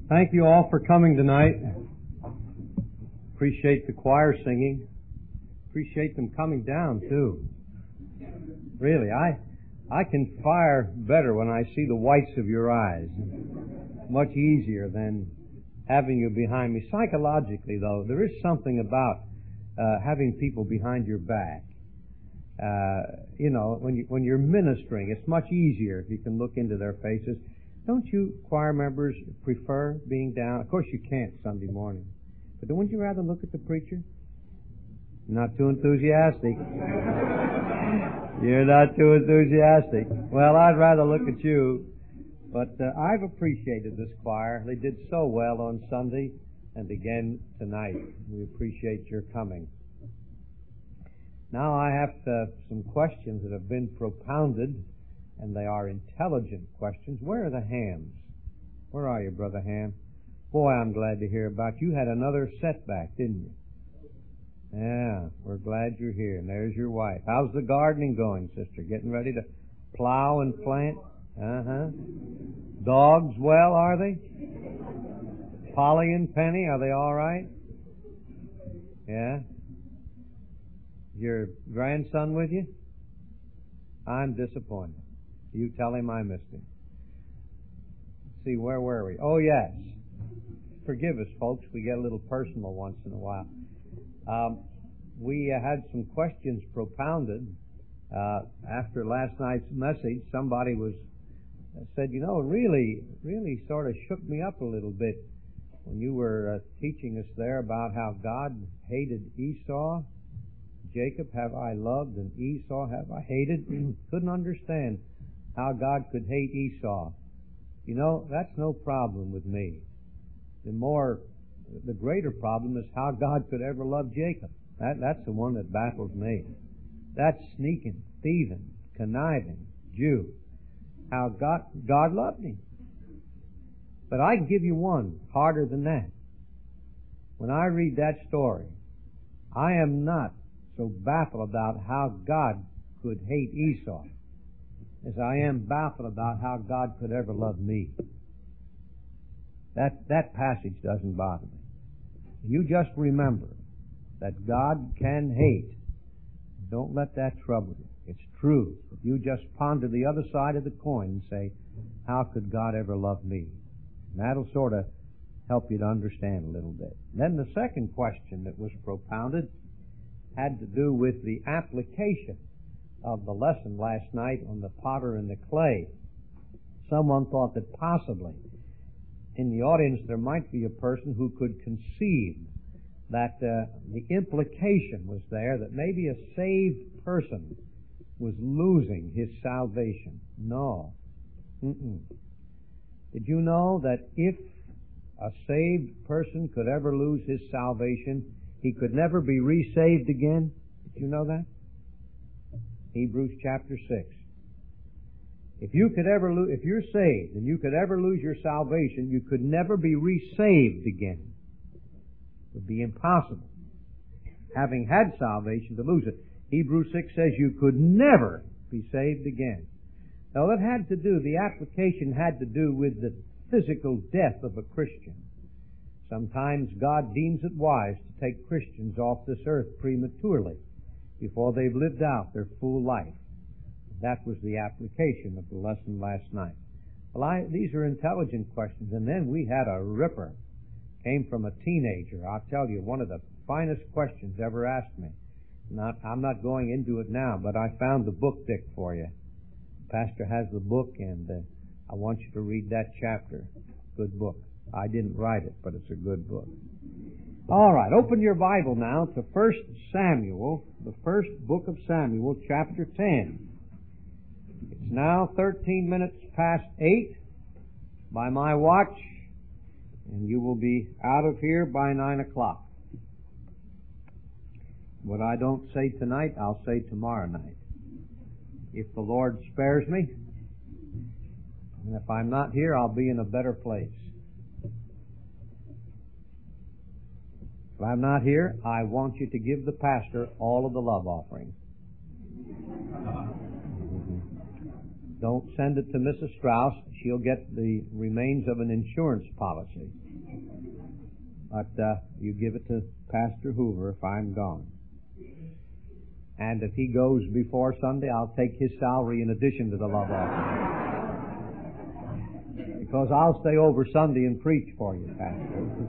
Thank you all for coming tonight. Appreciate the choir singing. Appreciate them coming down too. Really, I can fire better when I see the whites of your eyes. Much easier than having you behind me. Psychologically, though, there is something about having people behind your back. When you're ministering, it's much easier if you can look into their faces. Don't you choir members prefer being down? Of course you can't Sunday morning. But wouldn't you rather look at the preacher? Not too enthusiastic. You're not too enthusiastic. Well, I'd rather look at you. But I've appreciated this choir. They did so well on Sunday and again tonight. We appreciate your coming. Now I have some questions that have been propounded, and they are intelligent questions. Where are the Hams? Where are you, Brother Ham? Boy, I'm glad to hear about you. You had another setback, didn't you? Yeah, we're glad you're here. And there's your wife. How's the gardening going, sister? Getting ready to plow and plant? Uh-huh. Dogs well, are they? Polly and Penny, are they all right? Yeah? Your grandson with you? I'm disappointed. You tell him I missed him. Let's see, where were we? Oh, yes. Forgive us, folks. We get a little personal once in a while. We had some questions propounded. After last night's message, somebody said, really sort of shook me up a little bit when you were teaching us there about how God hated Esau. Jacob have I loved and Esau have I hated. Couldn't understand how God could hate Esau. That's no problem with me. The greater problem is how God could ever love Jacob. That's the one that baffles me. That sneaking, thieving, conniving Jew. How God loved him. But I can give you one harder than that. When I read that story, I am not so baffled about how God could hate Esau as I am baffled about how God could ever love me. That passage doesn't bother me. You just remember that God can hate. Don't let that trouble you. It's true. If you just ponder the other side of the coin and say, how could God ever love me? And that'll sort of help you to understand a little bit. Then the second question that was propounded had to do with the application of the lesson last night on the potter and the clay. Someone thought that possibly in the audience there might be a person who could conceive that the implication was there that maybe a saved person was losing his salvation. No. Did you know that if a saved person could ever lose his salvation, he could never be resaved again? Did you know that? Hebrews chapter 6. If you're saved and you could ever lose your salvation, you could never be resaved again. It would be impossible. Having had salvation, to lose it. Hebrews 6 says you could never be saved again. Now the application had to do with the physical death of a Christian. Sometimes God deems it wise to take Christians off this earth prematurely before they've lived out their full life. That was the application of the lesson last night. Well, these are intelligent questions. And then we had a ripper. Came from a teenager. I'll tell you, one of the finest questions ever asked me. I'm not going into it now, but I found the book, Dick, for you. Pastor has the book, and I want you to read that chapter. Good book. I didn't write it, but it's a good book. All right, open your Bible now to 1 Samuel, the first book of Samuel, chapter 10. It's now 13 minutes past 8 by my watch, and you will be out of here by 9 o'clock. What I don't say tonight, I'll say tomorrow night. If the Lord spares me, and if I'm not here, I'll be in a better place. If I'm not here, I want you to give the pastor all of the love offering. Don't send it to Mrs. Strauss. She'll get the remains of an insurance policy. But you give it to Pastor Hoover if I'm gone. And if he goes before Sunday, I'll take his salary in addition to the love offering. Because I'll stay over Sunday and preach for you, Pastor.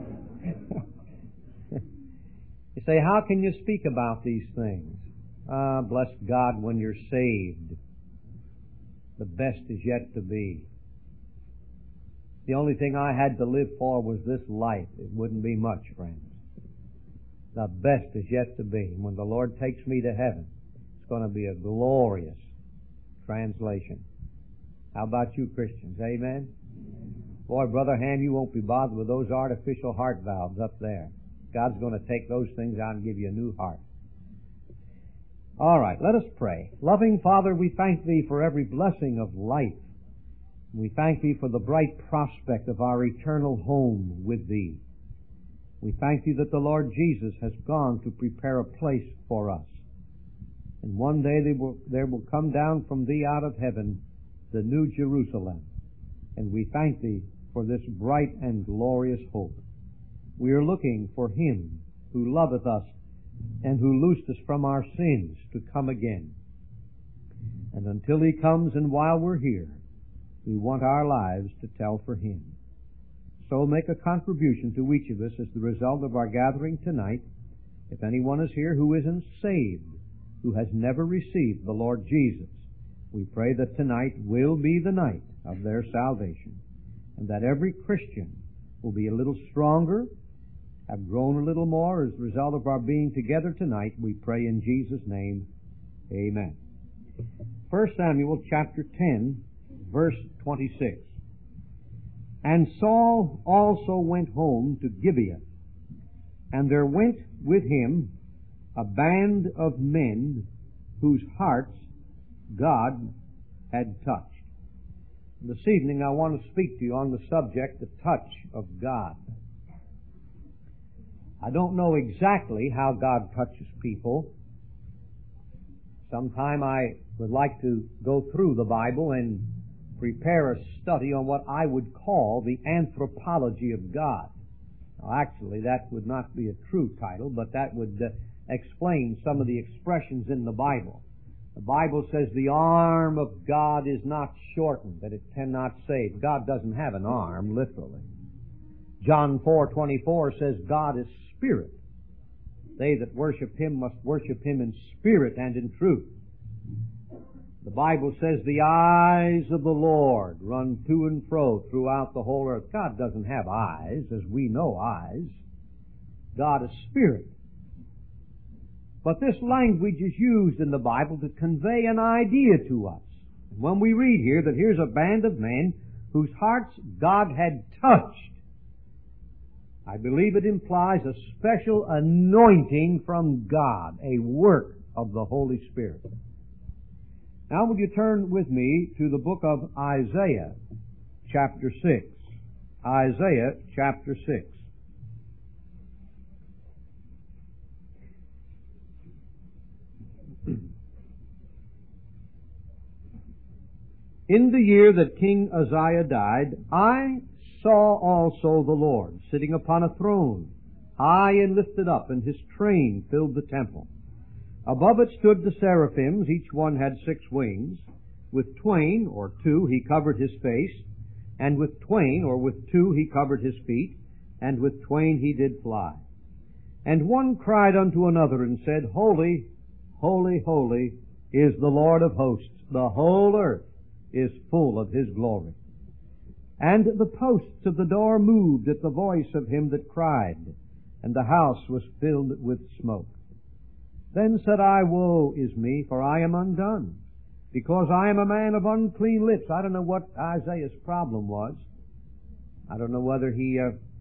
You say, how can you speak about these things? Bless God, when you're saved, the best is yet to be. The only thing I had to live for was this life. It wouldn't be much, friends. The best is yet to be. When the Lord takes me to heaven, it's going to be a glorious translation. How about you Christians? Amen? Boy, Brother Ham, you won't be bothered with those artificial heart valves up there. God's going to take those things out and give you a new heart. All right, let us pray. Loving Father, we thank Thee for every blessing of life. We thank Thee for the bright prospect of our eternal home with Thee. We thank Thee that the Lord Jesus has gone to prepare a place for us. And one day there will come down from Thee out of heaven the new Jerusalem. And we thank Thee for this bright and glorious hope. We are looking for Him who loveth us and who loosed us from our sins to come again. And until He comes and while we're here, we want our lives to tell for Him. So make a contribution to each of us as the result of our gathering tonight. If anyone is here who isn't saved, who has never received the Lord Jesus, we pray that tonight will be the night of their salvation, and that every Christian will be a little stronger, have grown a little more as a result of our being together tonight. We pray in Jesus' name. Amen. 1 Samuel chapter 10, verse 26. And Saul also went home to Gibeah, and there went with him a band of men whose hearts God had touched. This evening I want to speak to you on the subject, the touch of God. I don't know exactly how God touches people. Sometime I would like to go through the Bible and prepare a study on what I would call the anthropology of God. Now, actually, that would not be a true title, but that would explain some of the expressions in the Bible. The Bible says the arm of God is not shortened, that it cannot save. God doesn't have an arm, literally. John 4:24 says God is spirit. They that worship Him must worship Him in spirit and in truth. The Bible says the eyes of the Lord run to and fro throughout the whole earth. God doesn't have eyes, as we know eyes. God is spirit. But this language is used in the Bible to convey an idea to us. When we read here that here's a band of men whose hearts God had touched, I believe it implies a special anointing from God, a work of the Holy Spirit. Now will you turn with me to the book of Isaiah, chapter 6. Isaiah, chapter 6. In the year that King Uzziah died, I saw also the Lord sitting upon a throne, high and lifted up, and His train filled the temple. Above it stood the seraphims, each one had 6 wings. With twain, or 2, He covered His face, and with twain, or with 2, He covered His feet, and with twain He did fly. And one cried unto another and said, Holy, holy, holy is the Lord of hosts. The whole earth is full of His glory. And the posts of the door moved at the voice of him that cried, and the house was filled with smoke. Then said I, Woe is me, for I am undone, because I am a man of unclean lips. I don't know what Isaiah's problem was. I don't know whether he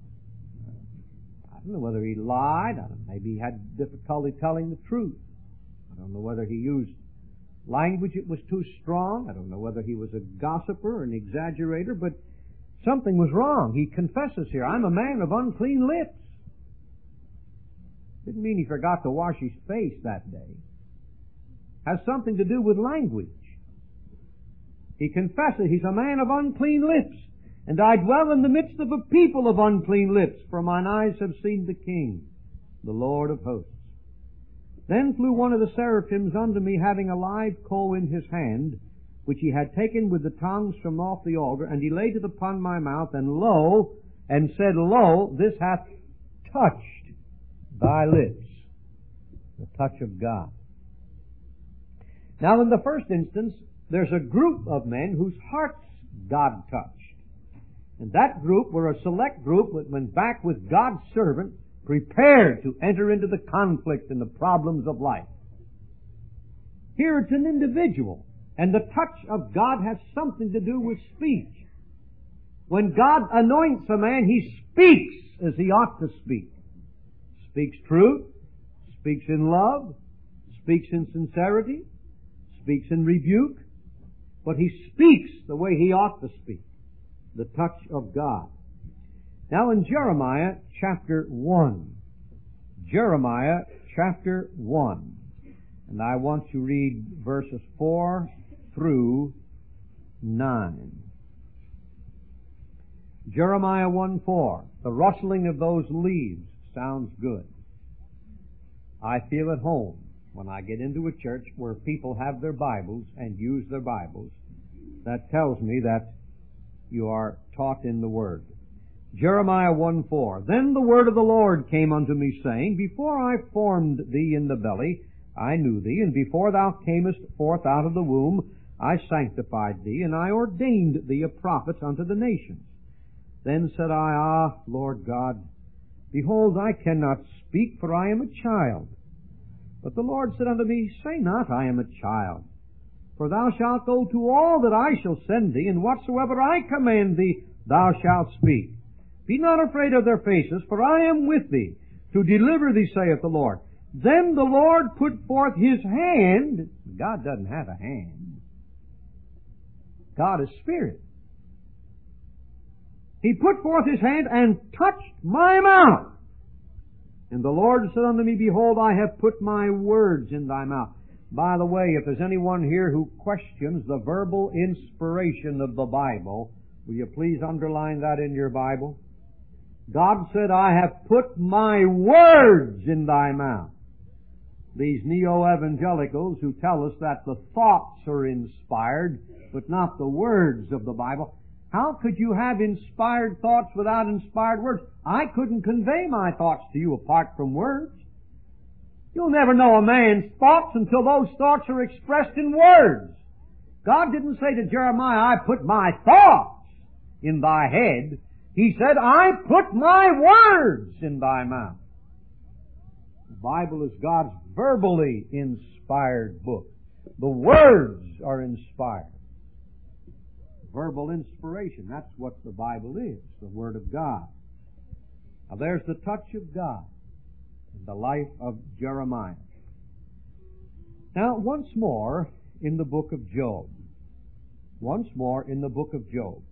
lied. Maybe he had difficulty telling the truth. I don't know whether he used language that was too strong. I don't know whether he was a gossiper or an exaggerator, but something was wrong. He confesses here, I'm a man of unclean lips. Didn't mean he forgot to wash his face that day. Has something to do with language. He confesses he's a man of unclean lips. And I dwell in the midst of a people of unclean lips, for mine eyes have seen the King, the Lord of hosts. Then flew one of the seraphims unto me, having a live coal in his hand, which he had taken with the tongues from off the altar, and he laid it upon my mouth, and lo, and said, Lo, this hath touched thy lips. The touch of God. Now in the first instance, there's a group of men whose hearts God touched. And that group were a select group that went back with God's servant, prepared to enter into the conflict and the problems of life. Here it's an individual, and the touch of God has something to do with speech. When God anoints a man, He speaks as He ought to speak. Speaks truth, speaks in love, speaks in sincerity, speaks in rebuke, but He speaks the way He ought to speak. The touch of God. Now in Jeremiah chapter 1. Jeremiah chapter 1. And I want to read verses 4 through 9. Jeremiah 1:4. The rustling of those leaves sounds good. I feel at home when I get into a church where people have their Bibles and use their Bibles. That tells me that you are taught in the Word. Jeremiah 1:4. Then the word of the Lord came unto me, saying, Before I formed thee in the belly, I knew thee, and before thou camest forth out of the womb, I sanctified thee, and I ordained thee a prophet unto the nations. Then said I, Ah, Lord God, behold, I cannot speak, for I am a child. But the Lord said unto me, Say not, I am a child. For thou shalt go to all that I shall send thee, and whatsoever I command thee, thou shalt speak. Be not afraid of their faces, for I am with thee, to deliver thee, saith the Lord. Then the Lord put forth His hand. God doesn't have a hand. God is Spirit. He put forth His hand and touched my mouth. And the Lord said unto me, Behold, I have put my words in thy mouth. By the way, if there's anyone here who questions the verbal inspiration of the Bible, will you please underline that in your Bible? God said, I have put my words in thy mouth. These neo-evangelicals who tell us that the thoughts are inspired, but not the words of the Bible. How could you have inspired thoughts without inspired words? I couldn't convey my thoughts to you apart from words. You'll never know a man's thoughts until those thoughts are expressed in words. God didn't say to Jeremiah, I put my thoughts in thy head. He said, I put my words in thy mouth. The Bible is God's verbally inspired book. The words are inspired. Verbal inspiration, that's what the Bible is, the Word of God. Now there's the touch of God in the life of Jeremiah. Now once more in the book of Job. Once more in the book of Job.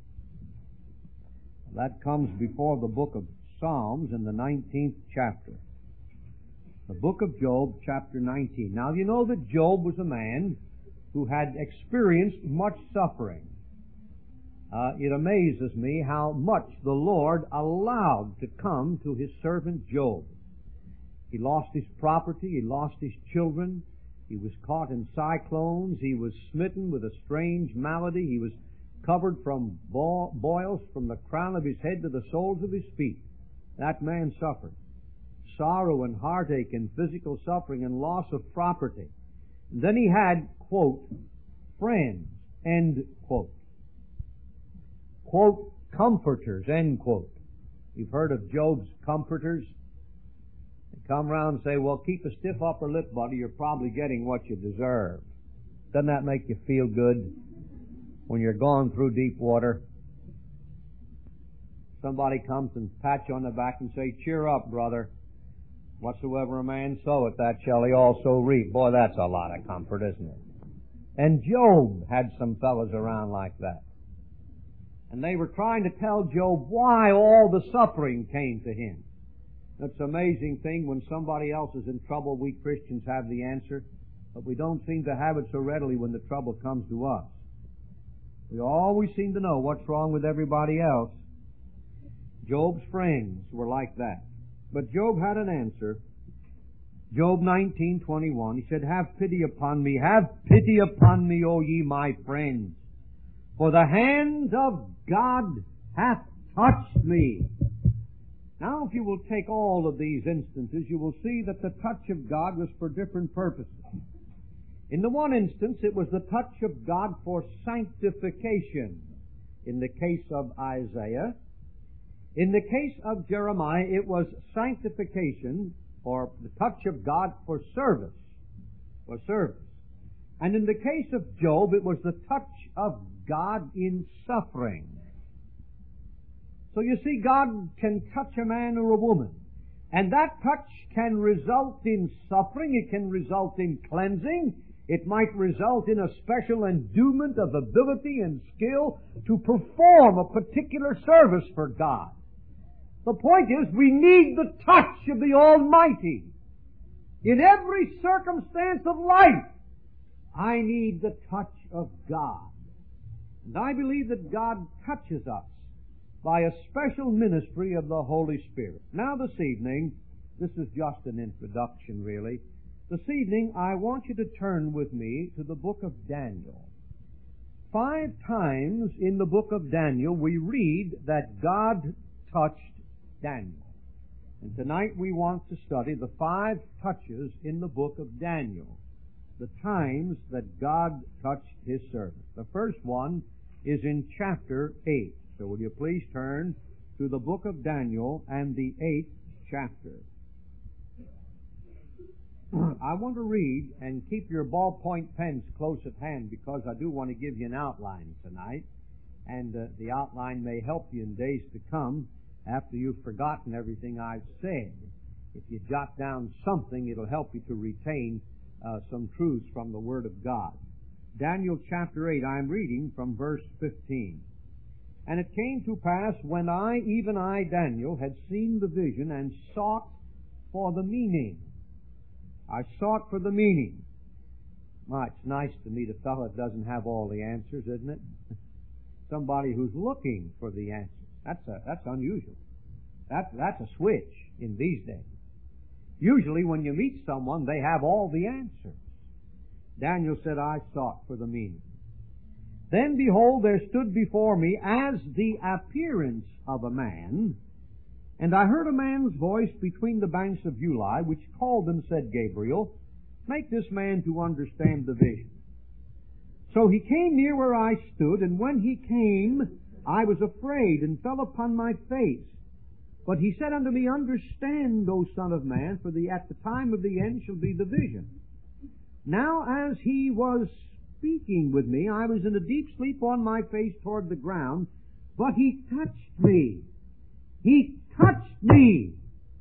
That comes before the book of Psalms in the 19th chapter. The book of Job, chapter 19. Now you know that Job was a man who had experienced much suffering. It amazes me how much the Lord allowed to come to His servant Job. He lost his property, he lost his children, he was caught in cyclones, he was smitten with a strange malady, he was covered from boils from the crown of his head to the soles of his feet. That man suffered sorrow and heartache and physical suffering and loss of property. And then he had, quote, friends, end quote. Quote, comforters, end quote. You've heard of Job's comforters? They come around and say, well, keep a stiff upper lip, buddy. You're probably getting what you deserve. Doesn't that make you feel good when you're going through deep water? Somebody comes and pats you on the back and say, cheer up, brother. Whatsoever a man soweth, that shall he also reap. Boy, that's a lot of comfort, isn't it? And Job had some fellows around like that. And they were trying to tell Job why all the suffering came to him. It's an amazing thing when somebody else is in trouble, we Christians have the answer, but we don't seem to have it so readily when the trouble comes to us. We always seem to know what's wrong with everybody else. Job's friends were like that. But Job had an answer. Job 19:21, he said, have pity upon me, O ye my friends, for the hand of God hath touched me. Now, if you will take all of these instances, you will see that the touch of God was for different purposes. In the one instance, it was the touch of God for sanctification. In the case of Isaiah. In the case of Jeremiah, it was sanctification, or the touch of God for service. For service. And in the case of Job, it was the touch of God in suffering. So you see, God can touch a man or a woman. And that touch can result in suffering. It can result in cleansing. It might result in a special endowment of ability and skill to perform a particular service for God. The point is, we need the touch of the Almighty. In every circumstance of life, I need the touch of God. And I believe that God touches us by a special ministry of the Holy Spirit. Now this evening, this is just an introduction really. This evening I want you to turn with me to the book of Daniel. 5 times in the book of Daniel we read that God touched Daniel. And tonight we want to study the 5 touches in the book of Daniel. The times that God touched His servant. The first one is in chapter 8. So will you please turn to the book of Daniel and the 8th chapter. I want to read, and keep your ballpoint pens close at hand, because I do want to give you an outline tonight. And the outline may help you in days to come after you've forgotten everything I've said. If you jot down something, it'll help you to retain some truths from the Word of God. Daniel chapter 8, I'm reading from verse 15. And it came to pass, when I, even I, Daniel, had seen the vision and sought for the meaning. I sought for the meaning. Well, it's nice to meet a fellow that doesn't have all the answers, isn't it? Somebody who's looking for the answers. That's unusual. That's a switch in these days. Usually when you meet someone, they have all the answers. Daniel said, I sought for the meaning. Then behold, there stood before me as the appearance of a man, and I heard a man's voice between the banks of Ulai, which called and said, Gabriel, make this man to understand the vision. So he came near where I stood, and when he came, I was afraid, and fell upon my face. But he said unto me, Understand, O Son of Man, for at the time of the end shall be the vision. Now as he was speaking with me, I was in a deep sleep on my face toward the ground, but he touched me. He touched me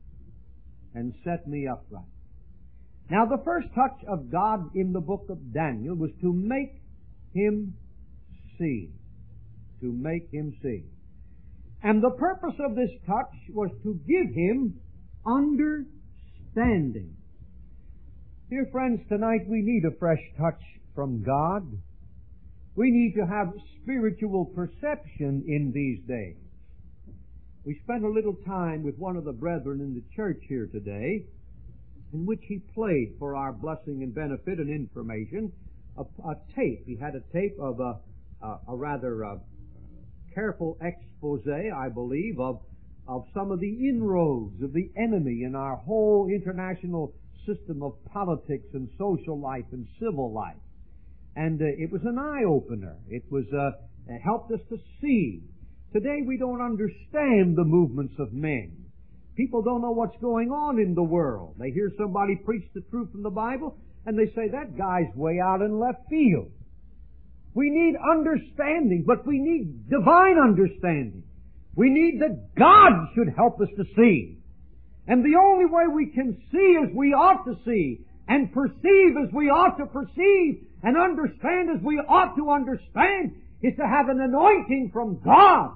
and set me upright. Now the first touch of God in the book of Daniel was to make him see. To make him see. And the purpose of this touch was to give him understanding. Dear friends, tonight we need a fresh touch from God. We need to have spiritual perception in these days. We spent a little time with one of the brethren in the church here today, in which he played for our blessing and benefit and information a tape. He had a tape of a rather careful expose, I believe, of some of the inroads of the enemy in our whole international system of politics and social life and civil life. And it was an eye-opener. It was helped us to see. Today we don't understand the movements of men. People don't know what's going on in the world. They hear somebody preach the truth from the Bible, and they say, that guy's way out in left field. We need understanding, but we need divine understanding. We need that God should help us to see. And the only way we can see as we ought to see, and perceive as we ought to perceive, and understand as we ought to understand, is to have an anointing from God.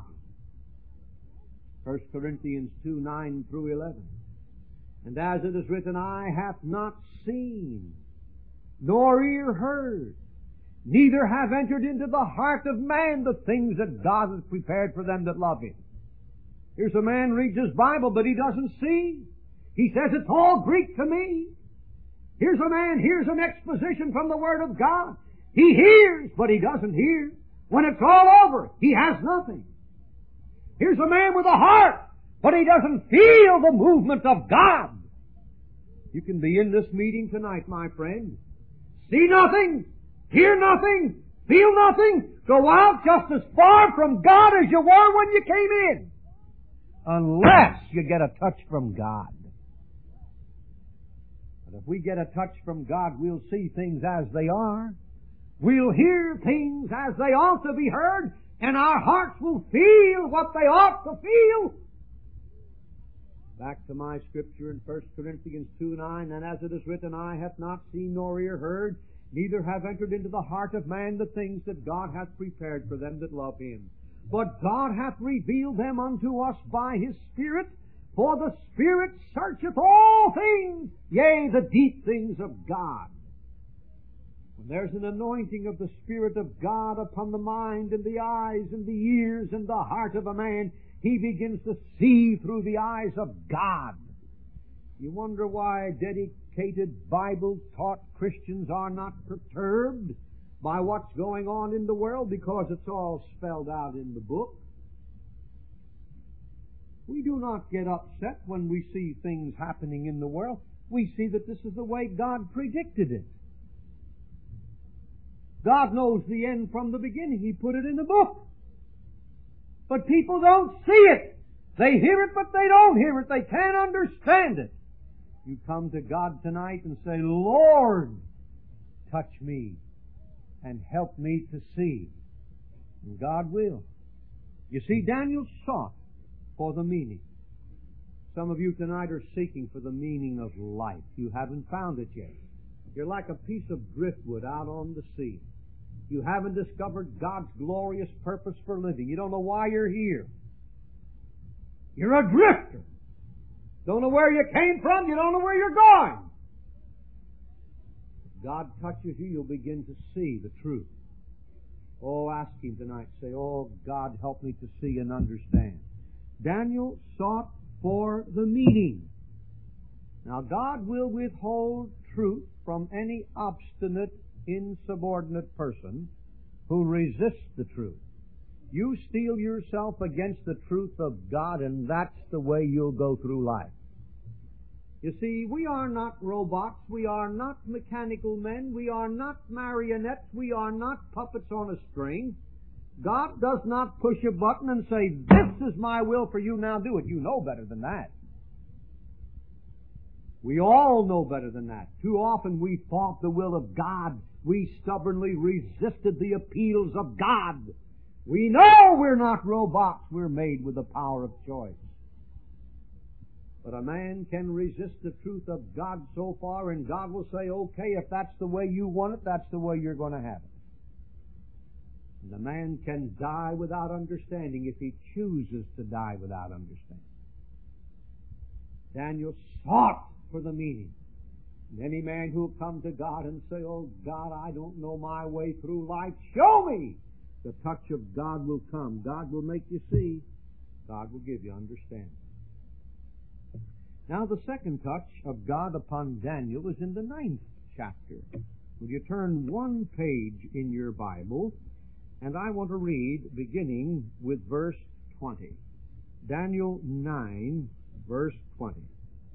1 Corinthians 2:9 through 11. And as it is written, eye hath not seen, nor ear heard, neither have entered into the heart of man the things that God has prepared for them that love Him. Here's a man reads his Bible, but he doesn't see. He says it's all Greek to me. Here's a man hears an exposition from the Word of God. He hears, but he doesn't hear. When it's all over, he has nothing. Here's a man with a heart, but he doesn't feel the movement of God. You can be in this meeting tonight, my friend. See nothing, hear nothing, feel nothing, go out just as far from God as you were when you came in. Unless you get a touch from God. But if we get a touch from God, we'll see things as they are. We'll hear things as they ought to be heard, and our hearts will feel what they ought to feel. Back to my scripture in 1 Corinthians 2:9, and as it is written, eye hath not seen nor ear heard, neither have entered into the heart of man the things that God hath prepared for them that love Him. But God hath revealed them unto us by His Spirit, for the Spirit searcheth all things, yea, the deep things of God. When there's an anointing of the Spirit of God upon the mind and the eyes and the ears and the heart of a man, he begins to see through the eyes of God. You wonder why dedicated, Bible-taught Christians are not perturbed by what's going on in the world, because it's all spelled out in the book. We do not get upset when we see things happening in the world. We see that this is the way God predicted it. God knows the end from the beginning. He put it in the book. But people don't see it. They hear it, but they don't hear it. They can't understand it. You come to God tonight and say, Lord, touch me and help me to see. And God will. You see, Daniel sought for the meaning. Some of you tonight are seeking for the meaning of life. You haven't found it yet. You're like a piece of driftwood out on the sea. You haven't discovered God's glorious purpose for living. You don't know why you're here. You're a drifter. Don't know where you came from. You don't know where you're going. If God touches you, you'll begin to see the truth. Oh, ask Him tonight. Say, oh, God, help me to see and understand. Daniel sought for the meaning. Now, God will withhold truth from any obstinate, insubordinate person who resists the truth. You steel yourself against the truth of God, and that's the way you'll go through life. You see, we are not robots. We are not mechanical men. We are not marionettes. We are not puppets on a string. God does not push a button and say, this is my will for you, now do it. You know better than that. We all know better than that. Too often we fought the will of God. We stubbornly resisted the appeals of God. We know we're not robots. We're made with the power of choice. But a man can resist the truth of God so far, and God will say, okay, if that's the way you want it, that's the way you're going to have it. And a man can die without understanding if he chooses to die without understanding. Daniel sought for the meaning. And any man who will come to God and say, oh God, I don't know my way through life, show me! The touch of God will come. God will make you see. God will give you understanding. Now the second touch of God upon Daniel is in the 9th chapter. Will you turn one page in your Bible, and I want to read beginning with verse 20. Daniel 9, verse 20.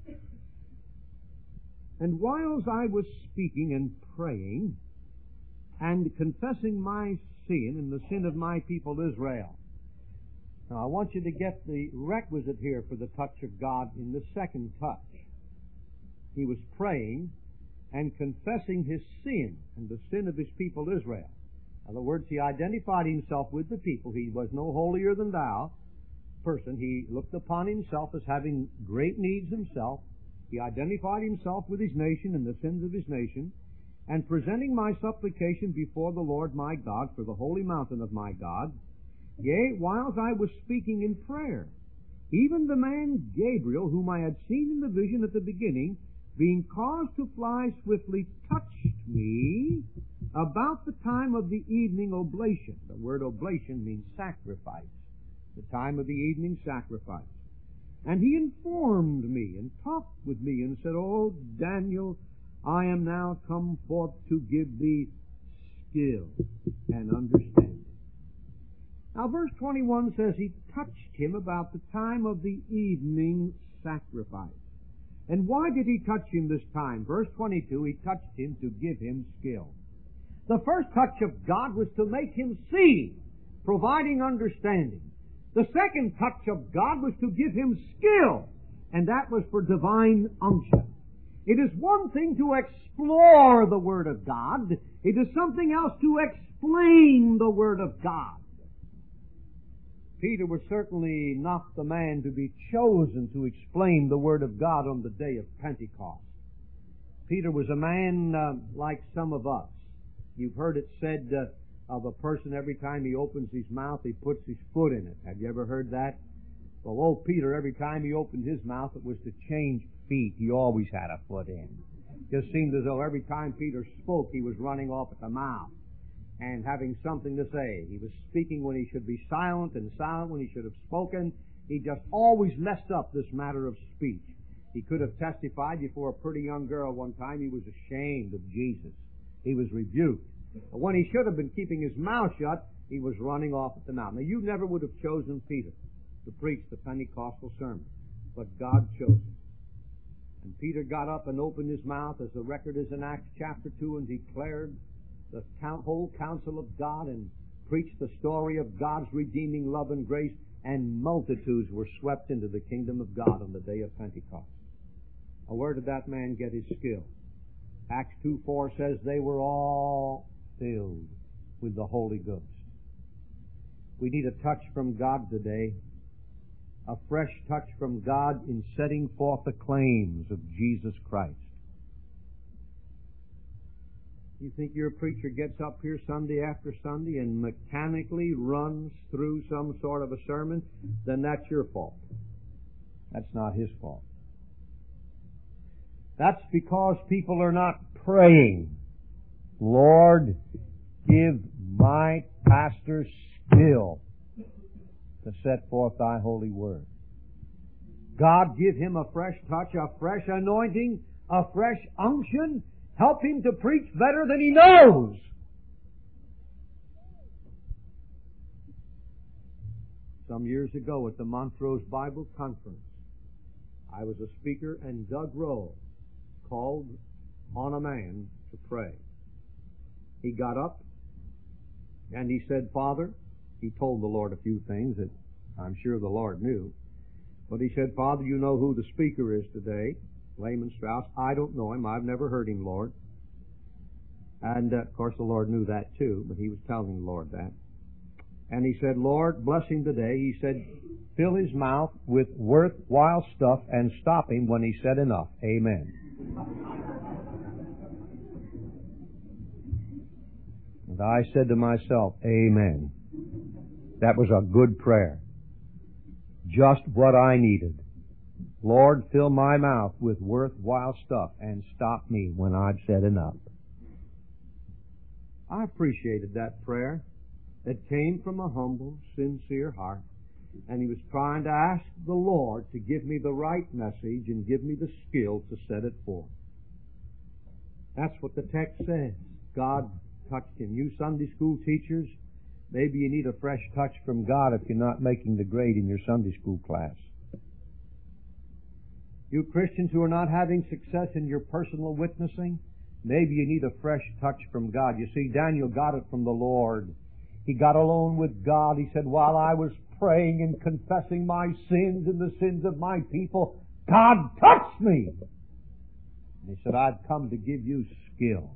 And whiles I was speaking and praying and confessing my sin and the sin of my people Israel. Now I want you to get the requisite here for the touch of God in the second touch. He was praying and confessing his sin and the sin of his people Israel. In other words, he identified himself with the people. He was no holier than thou person. He looked upon himself as having great needs himself. He identified himself with his nation and the sins of his nation, and presenting my supplication before the Lord my God for the holy mountain of my God, yea, whiles I was speaking in prayer, even the man Gabriel, whom I had seen in the vision at the beginning, being caused to fly swiftly, touched me about the time of the evening oblation. The word oblation means sacrifice. The time of the evening sacrifice. And he informed me and talked with me and said, "Oh, Daniel, I am now come forth to give thee skill and understanding." Now verse 21 says he touched him about the time of the evening sacrifice. And why did he touch him this time? Verse 22, he touched him to give him skill. The first touch of God was to make him see, providing understanding. The second touch of God was to give him skill, and that was for divine unction. It is one thing to explore the Word of God. It is something else to explain the Word of God. Peter was certainly not the man to be chosen to explain the Word of God on the day of Pentecost. Peter was a man like some of us. You've heard it said of a person, every time he opens his mouth, he puts his foot in it. Have you ever heard that? Well, old Peter, every time he opened his mouth, it was to change feet. He always had a foot in. Just seemed as though every time Peter spoke, he was running off at the mouth and having something to say. He was speaking when he should be silent and silent when he should have spoken. He just always messed up this matter of speech. He could have testified before a pretty young girl one time he was ashamed of Jesus. He was rebuked. But when he should have been keeping his mouth shut, he was running off at the mouth. Now, you never would have chosen Peter to preach the Pentecostal sermon, but God chose him. And Peter got up and opened his mouth, as the record is in Acts chapter 2, and declared the whole counsel of God and preached the story of God's redeeming love and grace, and multitudes were swept into the kingdom of God on the day of Pentecost. Now, where did that man get his skill? Acts 2:4 says they were all filled with the Holy Ghost. We need a touch from God today, a fresh touch from God in setting forth the claims of Jesus Christ. You think your preacher gets up here Sunday after Sunday and mechanically runs through some sort of a sermon? Then that's your fault. That's not his fault. That's because people are not praying, "Lord, give my pastor skill to set forth thy holy word." God, give him a fresh touch, a fresh anointing, a fresh unction. Help him to preach better than he knows. Some years ago at the Montrose Bible Conference, I was a speaker, and Doug Rowe called on a man to pray. He got up and he said, "Father," he told the Lord a few things that I'm sure the Lord knew, but he said, "Father, you know who the speaker is today, Layman Strauss. I don't know him. I've never heard him, Lord." And of course the Lord knew that too, but he was telling the Lord that. And he said, "Lord, bless him today." He said, "Fill his mouth with worthwhile stuff and stop him when he said enough. Amen." And I said to myself, "Amen." That was a good prayer. Just what I needed. Lord, fill my mouth with worthwhile stuff and stop me when I've said enough. I appreciated that prayer. It came from a humble, sincere heart. And he was trying to ask the Lord to give me the right message and give me the skill to set it forth. That's what the text says. God touched him. You Sunday school teachers, maybe you need a fresh touch from God if you're not making the grade in your Sunday school class. You Christians who are not having success in your personal witnessing, maybe you need a fresh touch from God. You see, Daniel got it from the Lord. He got alone with God. He said, "While I was praying and confessing my sins and the sins of my people, God touched me." And he said, "I've come to give you skill."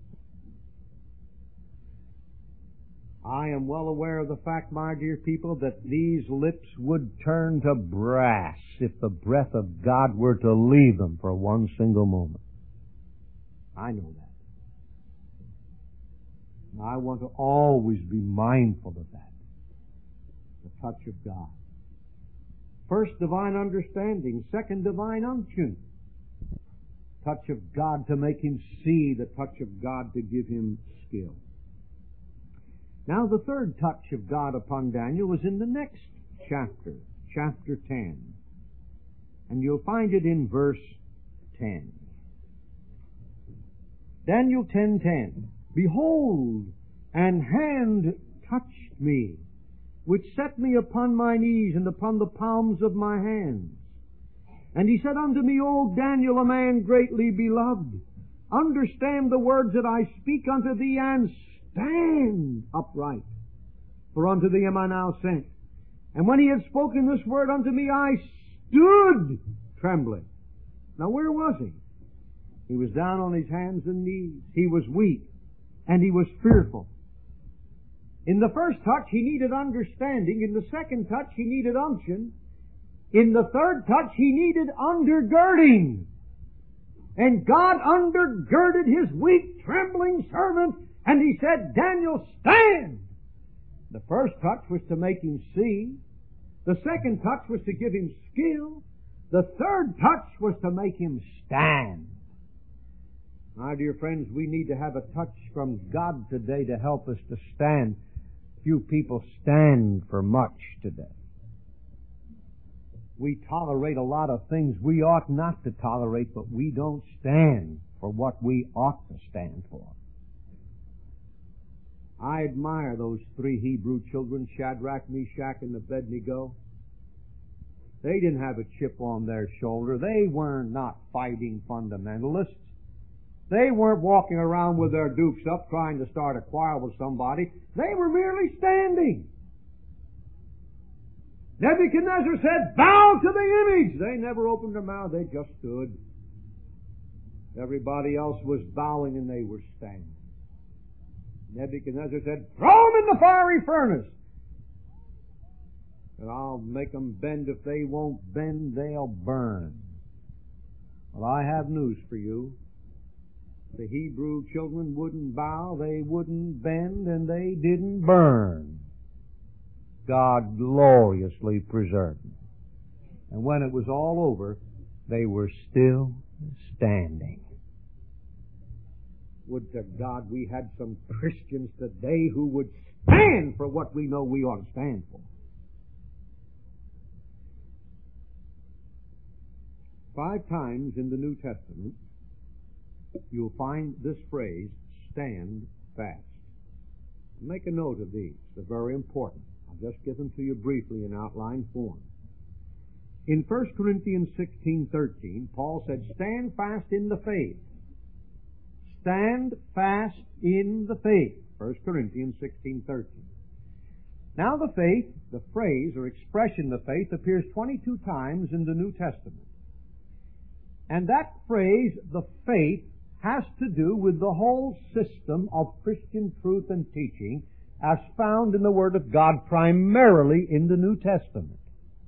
I am well aware of the fact, my dear people, that these lips would turn to brass if the breath of God were to leave them for one single moment. I know that. And I want to always be mindful of that. The touch of God. First, divine understanding. Second, divine unction. touch of God to make him see, the touch of God to give him skill. Now the third touch of God upon Daniel was in the next chapter, chapter 10. And you'll find it in verse 10. Daniel 10:10. Behold, an hand touched me, which set me upon my knees and upon the palms of my hands. And he said unto me, O Daniel, a man greatly beloved, understand the words that I speak unto thee, and stand upright, for unto thee am I now sent. And when he had spoken this word unto me, I stood trembling. Now where was he? He was down on his hands and knees. He was weak, and he was fearful. In the first touch, he needed understanding. In the second touch, he needed unction. In the third touch, he needed undergirding. And God undergirded his weak, trembling servant, and he said, Daniel, stand! The first touch was to make him see. The second touch was to give him skill. The third touch was to make him stand. My dear friends, we need to have a touch from God today to help us to stand. Few people stand for much today. We tolerate a lot of things we ought not to tolerate, but we don't stand for what we ought to stand for. I admire those three Hebrew children, Shadrach, Meshach, and Abednego. They didn't have a chip on their shoulder. They were not fighting fundamentalists. They weren't walking around with their dukes up trying to start a quarrel with somebody. They were merely standing. Nebuchadnezzar said, bow to the image. They never opened their mouth. They just stood. Everybody else was bowing and they were standing. Nebuchadnezzar said, throw them in the fiery furnace. And I'll make them bend. If they won't bend, they'll burn. Well, I have news for you. The Hebrew children wouldn't bow, they wouldn't bend, and they didn't burn. God gloriously preserved them. And when it was all over, they were still standing. Would to God we had some Christians today who would stand for what we know we ought to stand for. 5 times in the New Testament, you'll find this phrase, stand fast. Make a note of these. They're very important. I'll just give them to you briefly in outline form. In 1 Corinthians 16:13, Paul said, stand fast in the faith. Stand fast in the faith. 1 Corinthians 16:13. Now the faith, the phrase or expression of faith, appears 22 times in the New Testament. And that phrase, the faith, has to do with the whole system of Christian truth and teaching as found in the Word of God, primarily in the New Testament.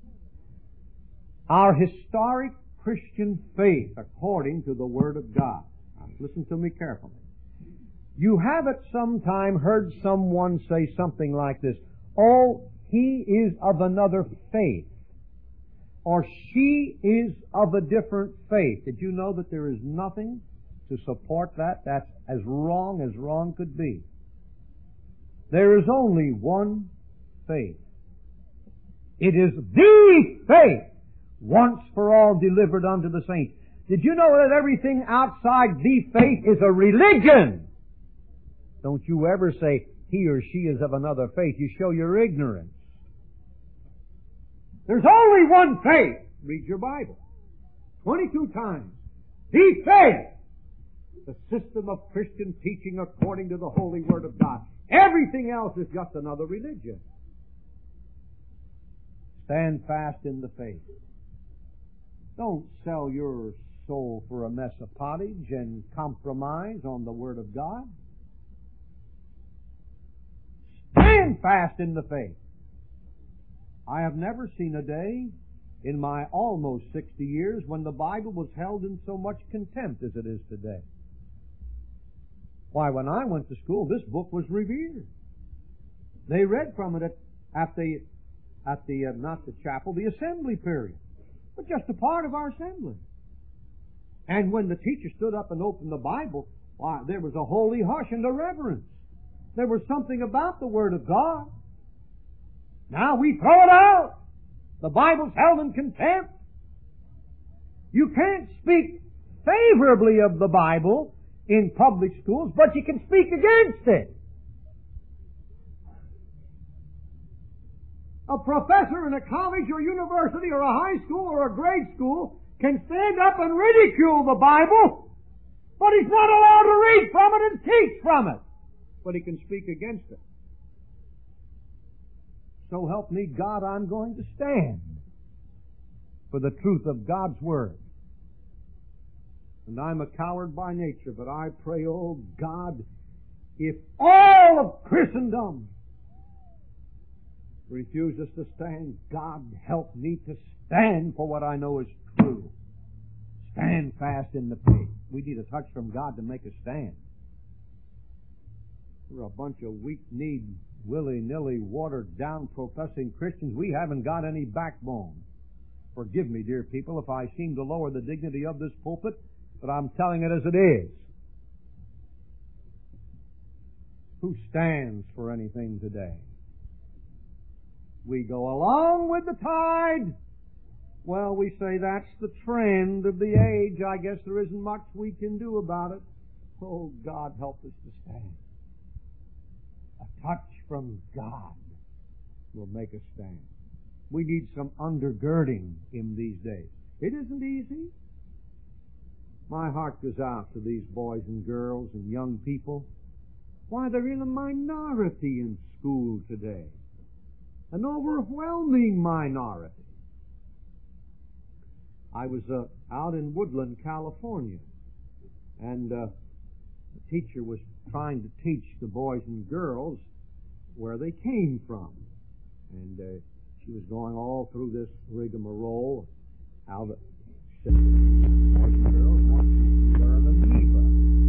Our historic Christian faith according to the Word of God. Now, listen to me carefully. You have at some time heard someone say something like this, oh, he is of another faith, or she is of a different faith. Did you know that there is nothing to support that? That's as wrong could be. There is only one faith. It is the faith, once for all delivered unto the saints. Did you know that everything outside the faith is a religion? Don't you ever say, he or she is of another faith. You show your ignorance. There's only one faith. Read your Bible. 22 times. The faith. The system of Christian teaching according to the holy Word of God. Everything else is just another religion. Stand fast in the faith. Don't sell your soul for a mess of pottage and compromise on the Word of God. Stand fast in the faith. I have never seen a day in my almost 60 years when the Bible was held in so much contempt as it is today. Why, when I went to school, this book was revered. They read from it at the not the chapel, the assembly period. But just a part of our assembly. And when the teacher stood up and opened the Bible, why, there was a holy hush and a reverence. There was something about the Word of God. Now we throw it out. The Bible's held in contempt. You can't speak favorably of the Bible in public schools, but you can speak against it. A professor in a college or university or a high school or a grade school can stand up and ridicule the Bible, but he's not allowed to read from it and teach from it. But he can speak against it. So help me God, I'm going to stand for the truth of God's Word. And I'm a coward by nature, but I pray, oh God, if all of Christendom refuses to stand, God help me to stand for what I know is true. Stand fast in the faith. We need a touch from God to make us stand. We're a bunch of weak-kneed, willy-nilly, watered-down professing Christians. We haven't got any backbone. Forgive me, dear people, if I seem to lower the dignity of this pulpit, but I'm telling it as it is. Who stands for anything today? We go along with the tide. Well, we say that's the trend of the age. I guess there isn't much we can do about it. Oh, God, help us to stand. A touch from God will make us stand. We need some undergirding in these days. It isn't easy. My heart goes out to these boys and girls and young people. Why, they're in a minority in school today. An overwhelming minority. I was out in Woodland, California, and the teacher was trying to teach the boys and girls where they came from. And she was going all through this rigmarole, how the boys and girls want to learn amoeba.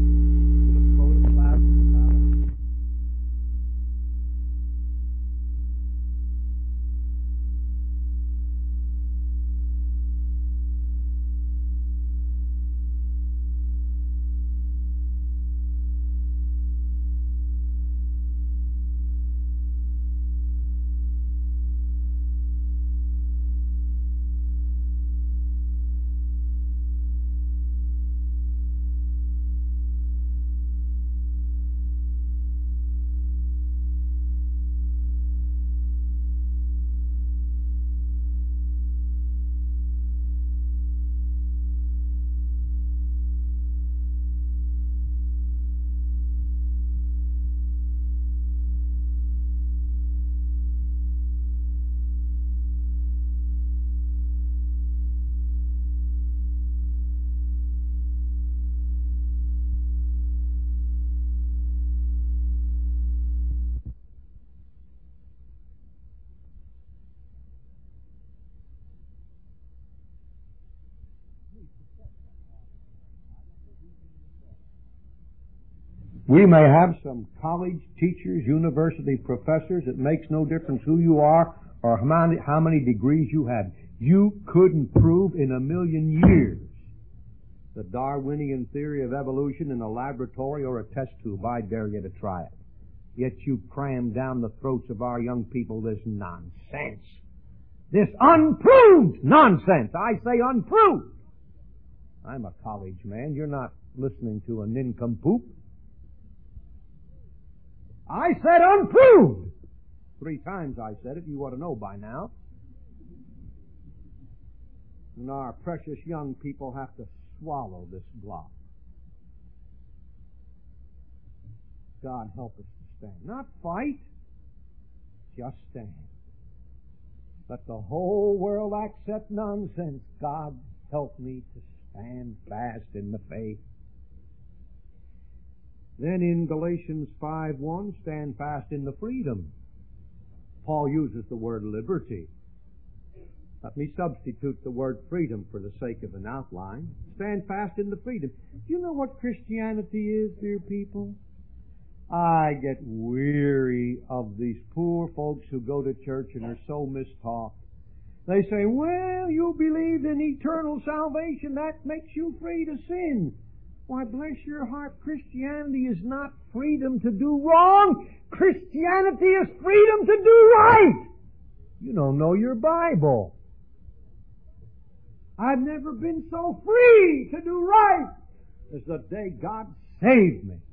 We may have some college teachers, university professors. It makes no difference who you are or how many degrees you have. You couldn't prove in a million years the Darwinian theory of evolution in a laboratory or a test tube. I dare you to try it. Yet you cram down the throats of our young people this nonsense. This unproved nonsense. I say unproved. I'm a college man. You're not listening to a nincompoop. I said unproved. 3 times I said it. You ought to know by now. And our precious young people have to swallow this block. God help us to stand. Not fight. Just stand. Let the whole world accept nonsense. God help me to stand fast in the faith. Then in Galatians 5:1, stand fast in the freedom. Paul uses the word liberty. Let me substitute the word freedom for the sake of an outline. Stand fast in the freedom. Do you know what Christianity is, dear people? I get weary of these poor folks who go to church and are so mistaught. They say, well, you believe in eternal salvation. That makes you free to sin. Why, bless your heart, Christianity is not freedom to do wrong. Christianity is freedom to do right. You don't know your Bible. I've never been so free to do right as the day God saved me.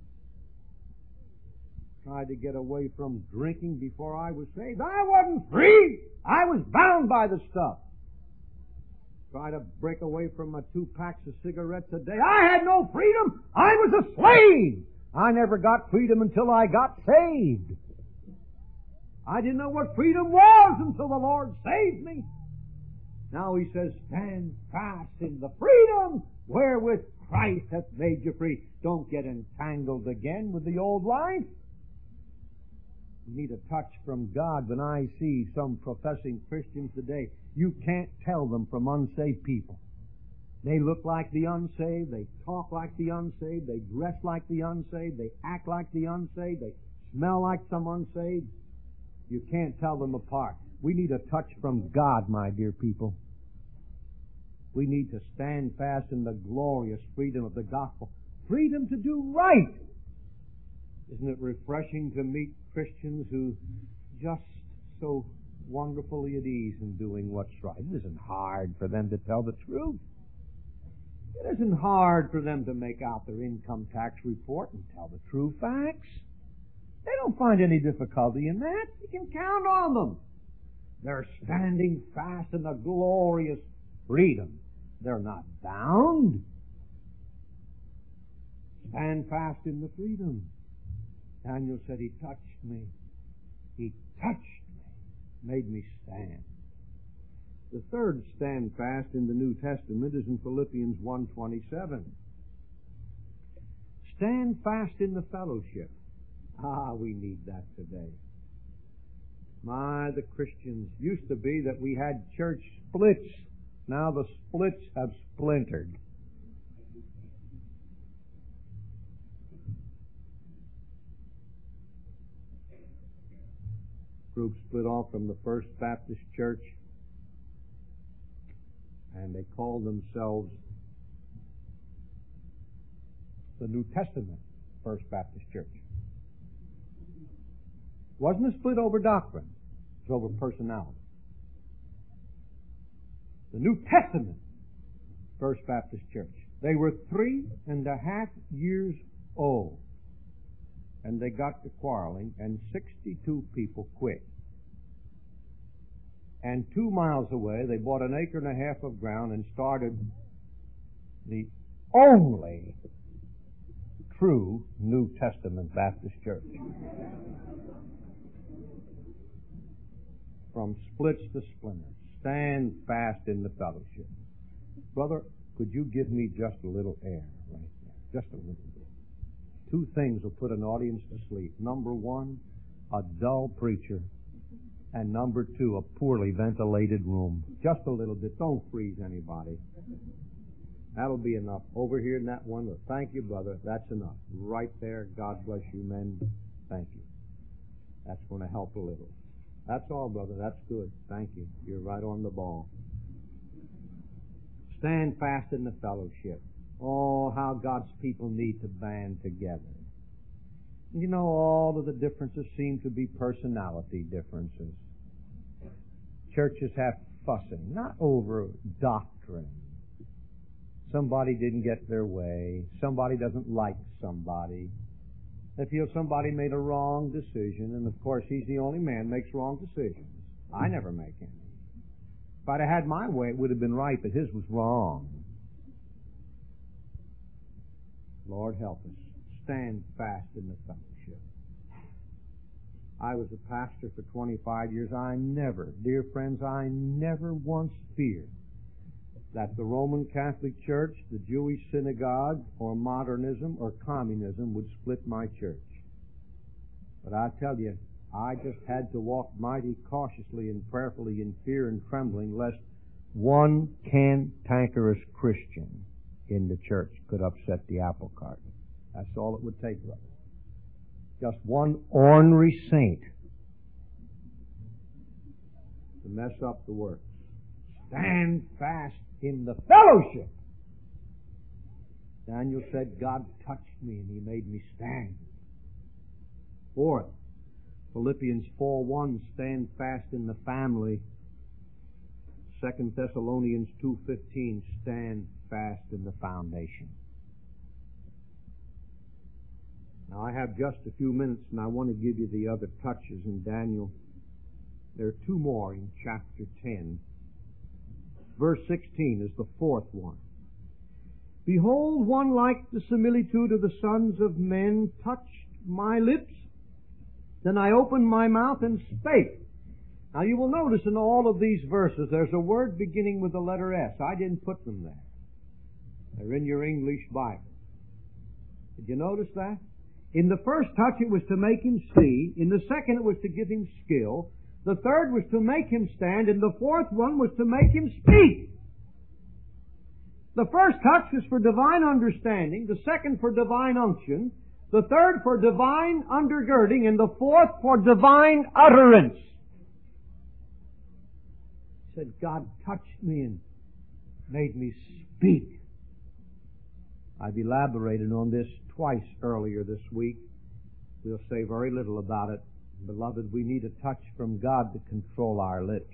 Tried to get away from drinking before I was saved. I wasn't free. I was bound by the stuff. Tried to break away from my 2 packs of cigarettes a day. I had no freedom. I was a slave. I never got freedom until I got saved. I didn't know what freedom was until the Lord saved me. Now He says, stand fast in the freedom wherewith Christ hath made you free. Don't get entangled again with the old life. You need a touch from God. When I see some professing Christians today, you can't tell them from unsaved people. They look like the unsaved, they talk like the unsaved, they dress like the unsaved, they act like the unsaved, they smell like some unsaved. You can't tell them apart. We need a touch from God, my dear people. We need to stand fast in the glorious freedom of the gospel. Freedom to do right. Isn't it refreshing to meet Christians who just so wonderfully at ease in doing what's right? It isn't hard for them to tell the truth. It isn't hard for them to make out their income tax report and tell the true facts. They don't find any difficulty in that. You can count on them. They're standing fast in the glorious freedom. They're not bound. Stand fast in the freedom. Daniel said, He touched me. He touched me, made me stand. The third stand fast in the New Testament is in Philippians 1:27. Stand fast in the fellowship. We need that today. The Christians used to be that we had church splits. Now the splits have splintered. Group split off from the First Baptist Church, and they called themselves the New Testament First Baptist Church. It wasn't a split over doctrine. It was over personality. The New Testament First Baptist Church. They were 3.5 years old, and they got to quarreling, and 62 people quit. And 2 miles away, they bought 1.5 acres of ground and started the only true New Testament Baptist Church. From splits to splinters. Stand fast in the fellowship. Brother, could you give me just a little air right there? Just a little bit. 2 things will put an audience to sleep. Number 1, a dull preacher. And number 2, a poorly ventilated room. Just a little bit. Don't freeze anybody. That'll be enough. Over here in that one, thank you, brother. That's enough. Right there. God bless you, men. Thank you. That's going to help a little. That's all, brother. That's good. Thank you. You're right on the ball. Stand fast in the fellowship. Oh, how God's people need to band together. You know, all of the differences seem to be personality differences. Churches have fussing, not over doctrine. Somebody didn't get their way. Somebody doesn't like somebody. They feel somebody made a wrong decision, and of course he's the only man makes wrong decisions. I never make any. If I'd have had my way, it would have been right, but his was wrong. Lord help us. Stand fast in the fellowship. I was a pastor for 25 years. I never, dear friends, I never once feared that the Roman Catholic Church, the Jewish synagogue, or modernism or communism would split my church. But I tell you, I just had to walk mighty cautiously and prayerfully in fear and trembling lest one cantankerous Christian in the church could upset the apple cart. That's all it would take, brother. Just one ornery saint to mess up the works. stand fast in the fellowship. Daniel said, God touched me and He made me stand. Fourth, Philippians 4:1, stand fast in the family. 2 Thessalonians 2:15, stand fast in the foundation. Now I have just a few minutes and I want to give you the other touches in Daniel. There are two more in chapter 10. Verse 16 is the fourth one. Behold, one like the similitude of the sons of men touched my lips. Then I opened my mouth and spake. Now you will notice in all of these verses there's a word beginning with the letter S. I didn't put them there. They're in your English Bible. Did you notice that? In the first touch it was to make him see. In the second it was to give him skill. The third was to make him stand. And the fourth one was to make him speak. The first touch was for divine understanding. The second for divine unction. The third for divine undergirding. And the fourth for divine utterance. He said, God touched me and made me speak. I've elaborated on this twice earlier this week. We'll say very little about it. Beloved, we need a touch from God to control our lips.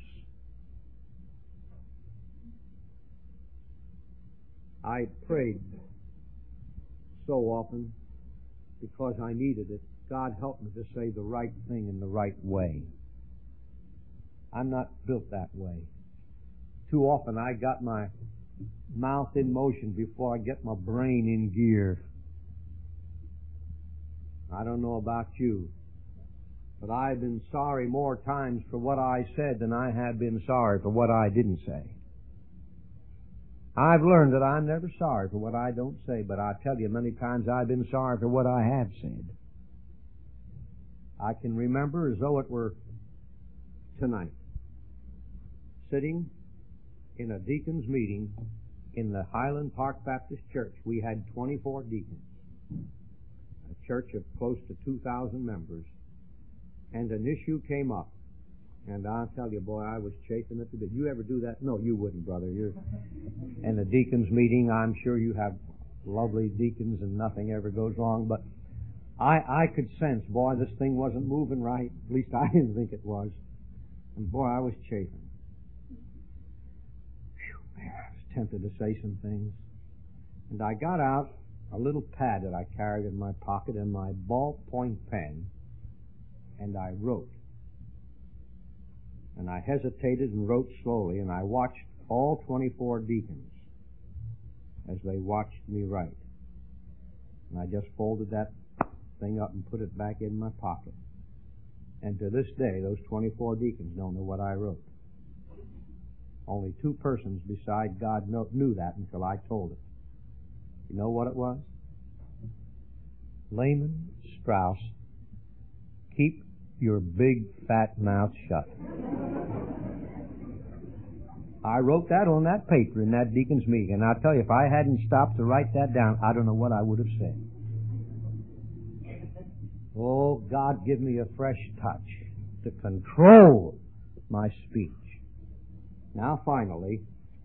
I prayed so often because I needed it. God help me to say the right thing in the right way. I'm not built that way. Too often I got my mouth in motion before I get my brain in gear. I don't know about you, but I've been sorry more times for what I said than I have been sorry for what I didn't say. I've learned that I'm never sorry for what I don't say, but I tell you, many times I've been sorry for what I have said. I can remember as though it were tonight, sitting in a deacon's meeting in the Highland Park Baptist Church. We had 24 deacons, a church of close to 2,000 members, and an issue came up. And I'll tell you, boy, I was chafing at the bit. You ever do that? No, you wouldn't, brother. In a deacon's meeting, I'm sure you have lovely deacons and nothing ever goes wrong, but I could sense, boy, this thing wasn't moving right. At least I didn't think it was. And boy, I was chafing. Phew, man, I was tempted to say some things. And I got out a little pad that I carried in my pocket and my ballpoint pen, and I wrote. And I hesitated and wrote slowly, and I watched all 24 deacons as they watched me write. And I just folded that thing up and put it back in my pocket. And to this day, those 24 deacons don't know what I wrote. Only two persons beside God knew that until I told it. You know what it was? Lehman Strauss, keep your big fat mouth shut. I wrote that on that paper in that deacon's meeting, and I'll tell you, if I hadn't stopped to write that down, I don't know what I would have said. Oh, God, give me a fresh touch to control my speech. Now, finally,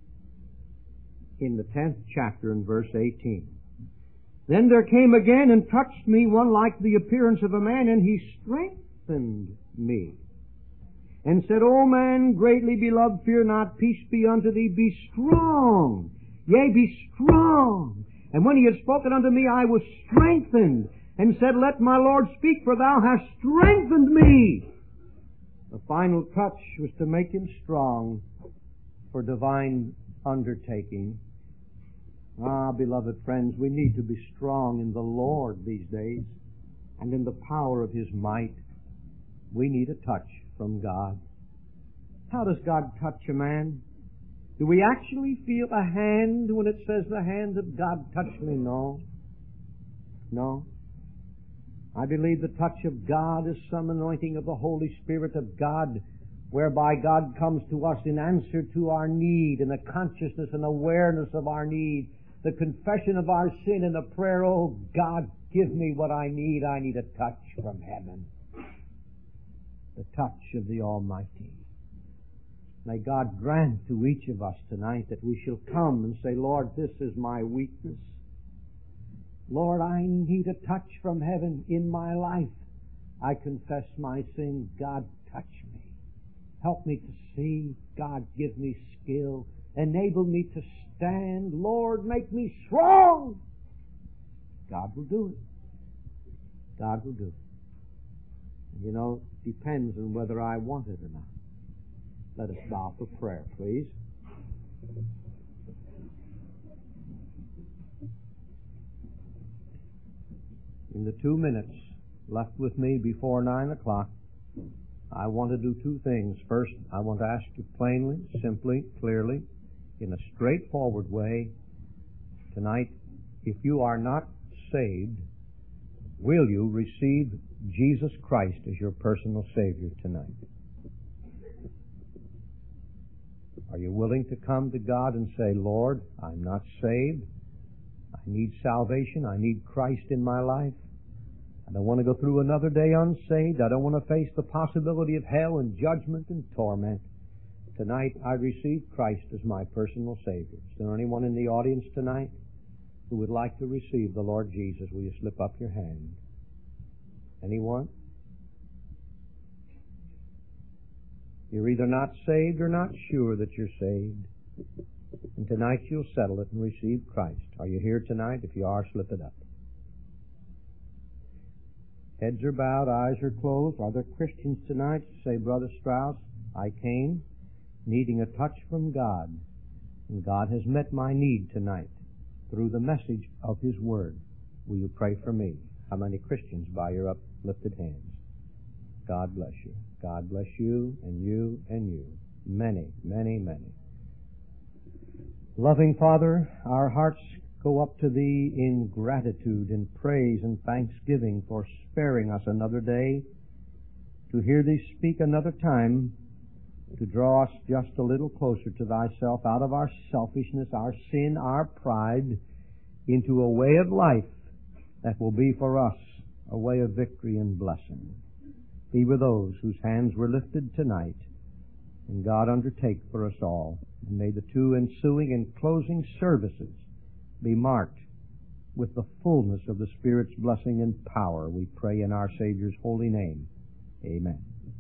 in the 10th chapter in verse 18, then there came again and touched me one like the appearance of a man, and he strengthened me, and said, O man, greatly beloved, fear not, peace be unto thee, be strong, yea, be strong. And when he had spoken unto me, I was strengthened, and said, Let my Lord speak, for thou hast strengthened me. The final touch was to make him strong for divine undertaking. Ah, beloved friends, we need to be strong in the Lord these days, and in the power of His might. We need a touch from God. How does God touch a man? Do we actually feel a hand when it says the hand of God touched me? No. No. I believe the touch of God is some anointing of the Holy Spirit of God, whereby God comes to us in answer to our need, and a consciousness and awareness of our need, the confession of our sin, and the prayer, Oh God, give me what I need. I need a touch from heaven. The touch of the Almighty. May God grant to each of us tonight that we shall come and say, Lord, this is my weakness. Lord, I need a touch from heaven in my life. I confess my sin. God, touch me. Help me to see. God, give me skill. Enable me to stand. Lord, make me strong. God will do it. God will do it. You know, it depends on whether I want it or not. Let us bow for prayer, please. In the 2 minutes left with me before 9 o'clock, I want to do two things. First, I want to ask you plainly, simply, clearly, in a straightforward way, tonight, if you are not saved, will you receive Jesus Christ as your personal Savior tonight? Are you willing to come to God and say, Lord, I'm not saved. I need salvation. I need Christ in my life. I don't want to go through another day unsaved. I don't want to face the possibility of hell and judgment and torment. Tonight, I receive Christ as my personal Savior. Is there anyone in the audience tonight who would like to receive the Lord Jesus? Will you slip up your hand? Anyone? You're either not saved or not sure that you're saved. And tonight you'll settle it and receive Christ. Are you here tonight? If you are, slip it up. Heads are bowed, eyes are closed. Are there Christians tonight who say, Brother Strauss, I came needing a touch from God, and God has met my need tonight through the message of His Word. Will you pray for me? How many Christians by your uplifted hands? God bless you. God bless you and you and you. Many, many, many. Loving Father, our hearts go up to Thee in gratitude and praise and thanksgiving for sparing us another day, to hear Thee speak another time, to draw us just a little closer to Thyself out of our selfishness, our sin, our pride, into a way of life that will be for us a way of victory and blessing. Be with those whose hands were lifted tonight, and God undertake for us all. And may the two ensuing and closing services be marked with the fullness of the Spirit's blessing and power, we pray in our Savior's holy name. Amen.